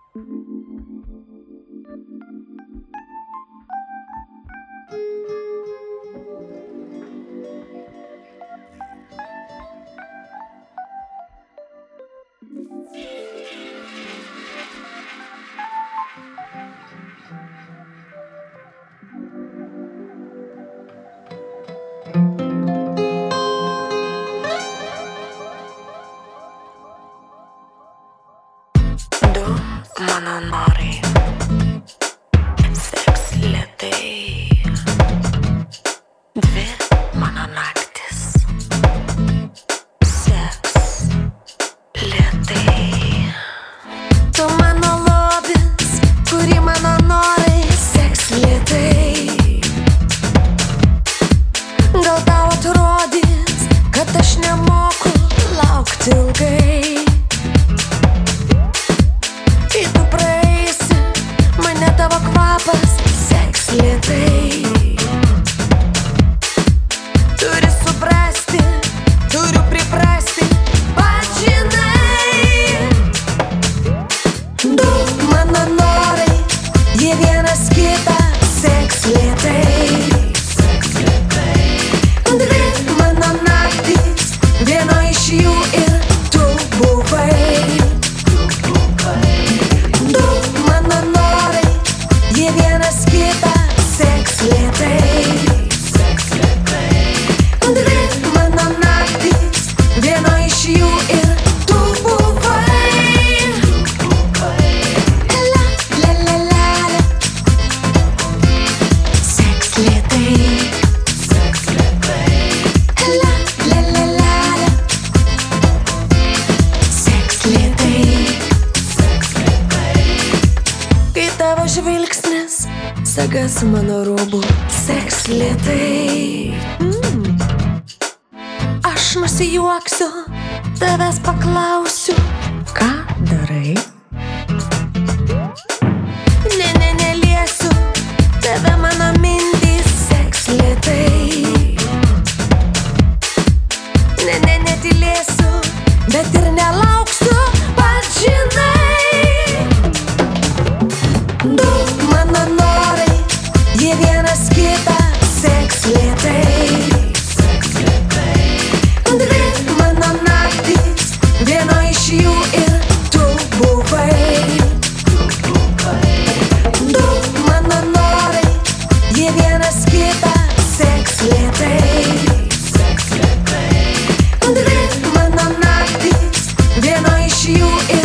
Du mano norai, seks lėtai, dvi mano naktis, seks lėtai. Tu mano lobis, kurį mano norai, seks lėtai. Gal tau atrodys, kad aš nemoku laukti ilgai. Kai tu praeisi, mane tavo kvapas seks lėtai. Turi suprasti, turiu priprasti, pats žinai. Du mano norai, jie vienas kitą seks lėtai. Dvi mano naktys, vieno iš jų ir tu buvai. Du mano norai, jie vienas kitą seks lėtai. Dvi mano naktys, vieno iš jų ir tu buvai. La la la la la. Seks lėtai. La la la la la. Seks lėtai. Kai tavo žvilgsnis sagas mano rūbų, seks lėtai. Aš nusijuoksiu, tavęs paklausiu, ką darai? Ne, neliesiu, tave mano mintys seks lėtai. Ne, netylėsiu, bet ir nelauksiu, pats žinai. Du mano norai, jie vienas kitą seks lėtai. Dvi mano naktys, vieno iš jų ir tu buvai. Du mano norai, jie vienas kitą seks lėtai. Dvi mano naktys, vieno iš jų ir